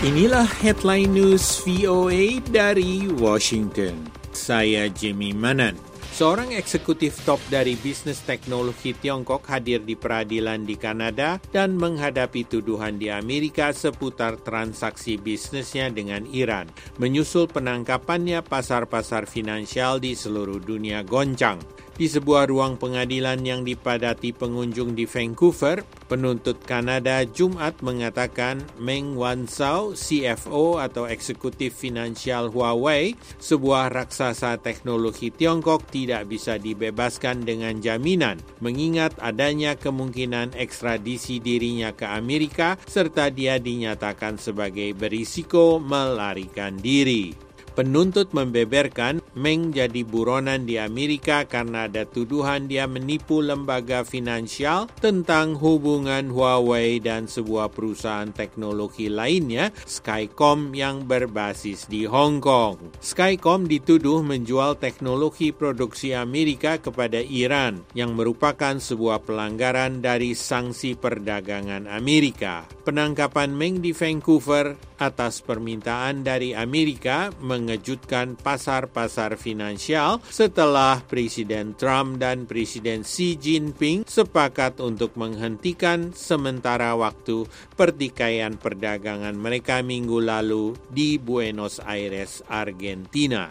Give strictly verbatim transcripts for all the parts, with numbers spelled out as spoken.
Inilah headline news V O A dari Washington. Saya Jimmy Manan. Seorang eksekutif top dari bisnis teknologi Tiongkok hadir di peradilan di Kanada dan menghadapi tuduhan di Amerika seputar transaksi bisnisnya dengan Iran. Menyusul penangkapannya, pasar-pasar finansial di seluruh dunia goncang. Di sebuah ruang pengadilan yang dipadati pengunjung di Vancouver, penuntut Kanada Jumat mengatakan Meng Wanzhou, C F O atau eksekutif finansial Huawei, sebuah raksasa teknologi Tiongkok, tidak bisa dibebaskan dengan jaminan, mengingat adanya kemungkinan ekstradisi dirinya ke Amerika serta dia dinyatakan sebagai berisiko melarikan diri. Penuntut membeberkan Meng jadi buronan di Amerika karena ada tuduhan dia menipu lembaga finansial tentang hubungan Huawei dan sebuah perusahaan teknologi lainnya, Skycom, yang berbasis di Hong Kong. Skycom dituduh menjual teknologi produksi Amerika kepada Iran yang merupakan sebuah pelanggaran dari sanksi perdagangan Amerika. Penangkapan Meng di Vancouver atas permintaan dari Amerika mengejutkan pasar-pasar finansial setelah Presiden Trump dan Presiden Xi Jinping sepakat untuk menghentikan sementara waktu pertikaian perdagangan mereka minggu lalu di Buenos Aires, Argentina.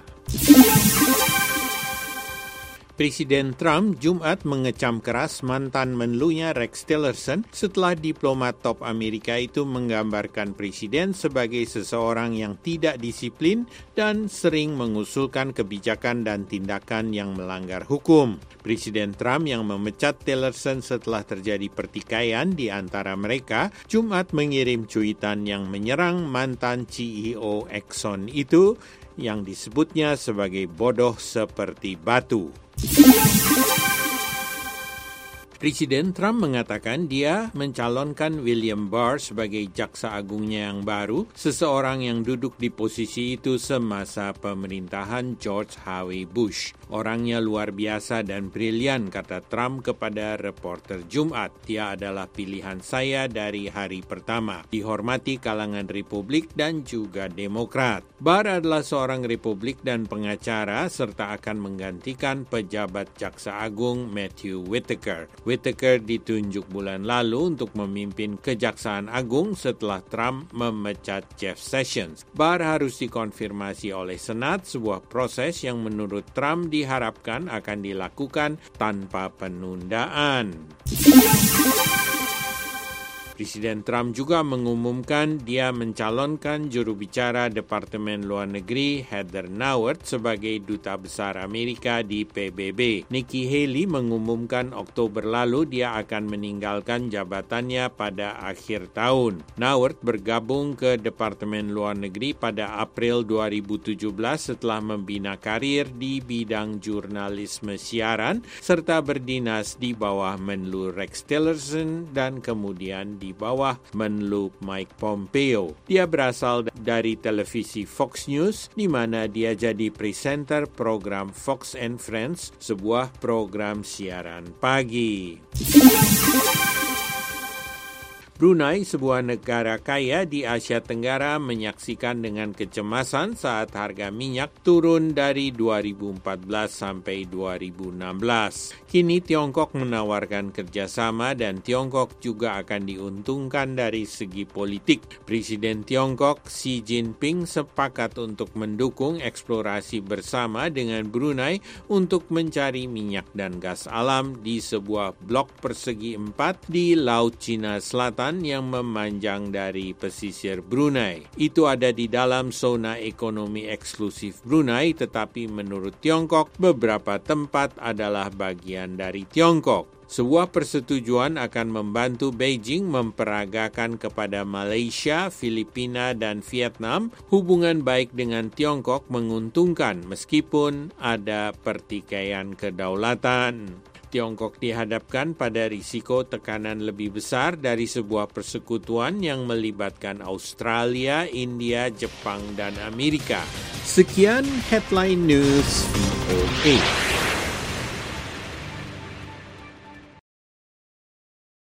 Presiden Trump Jumat mengecam keras mantan menlunya Rex Tillerson setelah diplomat top Amerika itu menggambarkan presiden sebagai seseorang yang tidak disiplin dan sering mengusulkan kebijakan dan tindakan yang melanggar hukum. Presiden Trump yang memecat Tillerson setelah terjadi pertikaian di antara mereka, Jumat mengirim cuitan yang menyerang mantan C E O Exxon itu yang disebutnya sebagai bodoh seperti batu. Presiden Trump mengatakan dia mencalonkan William Barr sebagai jaksa agungnya yang baru, seseorang yang duduk di posisi itu semasa pemerintahan George H W Bush. Orangnya luar biasa dan brilian, kata Trump kepada reporter Jumat. Dia adalah pilihan saya dari hari pertama, dihormati kalangan Republik dan juga Demokrat. Barr adalah seorang Republik dan pengacara serta akan menggantikan pejabat jaksa agung Matthew Whitaker. Whitaker ditunjuk bulan lalu untuk memimpin Kejaksaan Agung setelah Trump memecat Jeff Sessions. Barr harus dikonfirmasi oleh Senat, sebuah proses yang menurut Trump diharapkan akan dilakukan tanpa penundaan. Presiden Trump juga mengumumkan dia mencalonkan juru bicara Departemen Luar Negeri Heather Nauert sebagai Duta Besar Amerika di P B B. Nikki Haley mengumumkan Oktober lalu dia akan meninggalkan jabatannya pada akhir tahun. Nauert bergabung ke Departemen Luar Negeri pada April dua ribu tujuh belas setelah membina karir di bidang jurnalisme siaran serta berdinas di bawah Menlu Rex Tillerson dan kemudian di di bawah Menlu Mike Pompeo. Dia berasal dari televisi Fox News, di mana dia jadi presenter program Fox and Friends, sebuah program siaran pagi. Brunei, sebuah negara kaya di Asia Tenggara, menyaksikan dengan kecemasan saat harga minyak turun dari dua ribu empat belas sampai dua ribu enam belas. Kini Tiongkok menawarkan kerjasama dan Tiongkok juga akan diuntungkan dari segi politik. Presiden Tiongkok Xi Jinping sepakat untuk mendukung eksplorasi bersama dengan Brunei untuk mencari minyak dan gas alam di sebuah blok persegi empat di Laut Cina Selatan yang memanjang dari pesisir Brunei. Itu ada di dalam zona ekonomi eksklusif Brunei, tetapi menurut Tiongkok, beberapa tempat adalah bagian dari Tiongkok. Sebuah persetujuan akan membantu Beijing memperagakan kepada Malaysia, Filipina, dan Vietnam hubungan baik dengan Tiongkok menguntungkan meskipun ada pertikaian kedaulatan. Tiongkok dihadapkan pada risiko tekanan lebih besar dari sebuah persekutuan yang melibatkan Australia, India, Jepang, dan Amerika. Sekian Headline News V O A.